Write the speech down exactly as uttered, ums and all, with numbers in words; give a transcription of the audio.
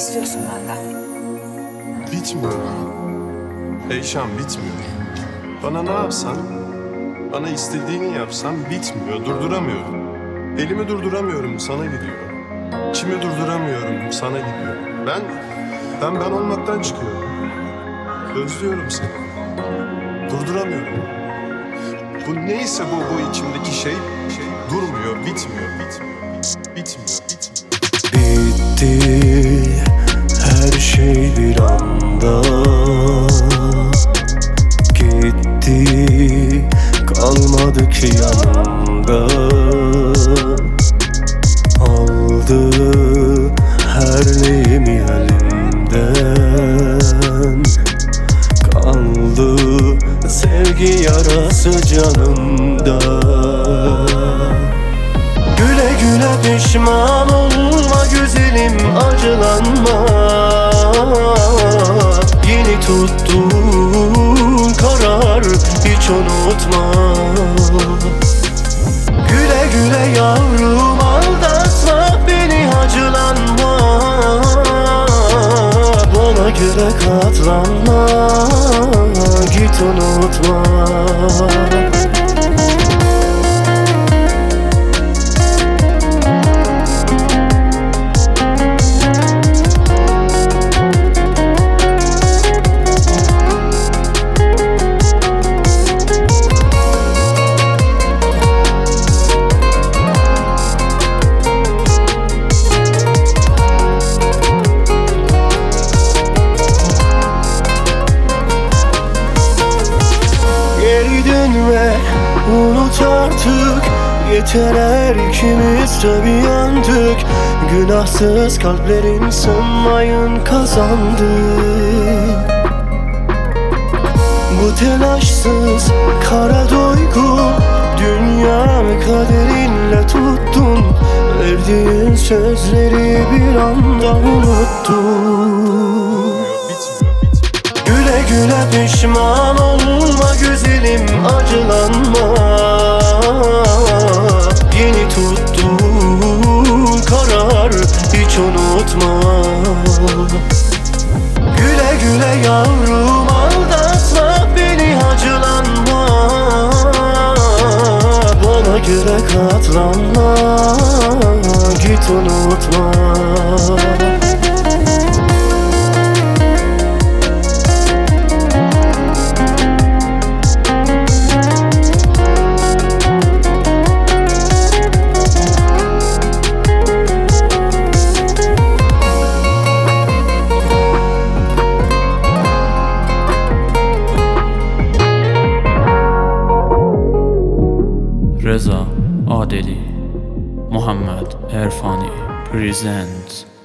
istiyorsun benden? Bitmiyor. Eyşan bitmiyor. Bana ne yapsan, bana istediğini yapsam bitmiyor, durduramıyorum. Elimi durduramıyorum, sana gidiyor. İçimi durduramıyorum, sana gidiyor. Ben, ben ben olmaktan çıkıyorum. Özlüyorum seni. Durduramıyorum. Bu neyse bu, bu içimdeki şey, şey durmuyor, bitmiyor, bitmiyor, bitmiyor, bitmiyor. Bitti her şey bir anda, gitti kalmadı ki yanımda. Aldı her neyimi elimden, kaldı sevgi yarası canımda. Güle güle pişman olma güzelim, acılanma. Yeni tuttuğun karar hiç unutma. Güle güle yavrum, aldatma beni, acılanma. Bana göre katlanma, git unutma. Unut artık, yeter her ikimiz de bir yandık. Günahsız kalplerin sınmayın kazandı. Bu telaşsız kara duygu, dünyamı kaderinle tuttun. Verdiğin sözleri bir anda unuttun. Güle güle pişman olma güzelim, acılanma. Yeni tuttuğun karar hiç unutma. Güle güle yavrum, aldatma beni, acılanma. Bana göre katlanma, git unutma. Reza Adeli, Muhammed Erfani presents